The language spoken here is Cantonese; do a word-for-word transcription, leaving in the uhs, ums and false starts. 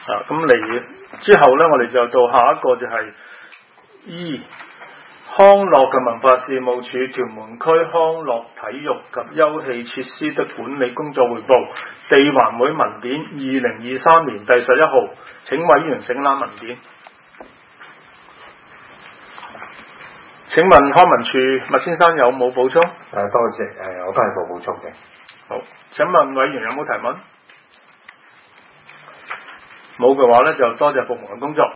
啊，咁嚟之後咧，我哋就到下一個就係 E 康樂及文化事務署屯門區康樂體育及休憩設施的管理工作匯報，地環會文件二零二三年第十一號，請委員省覽文件。請問康文署麥先生有冇補充？誒、 呃，多謝，誒、呃，我都係冇補充嘅。 好，請問委員有冇提問？冇嘅話咧，就多謝部門嘅工作。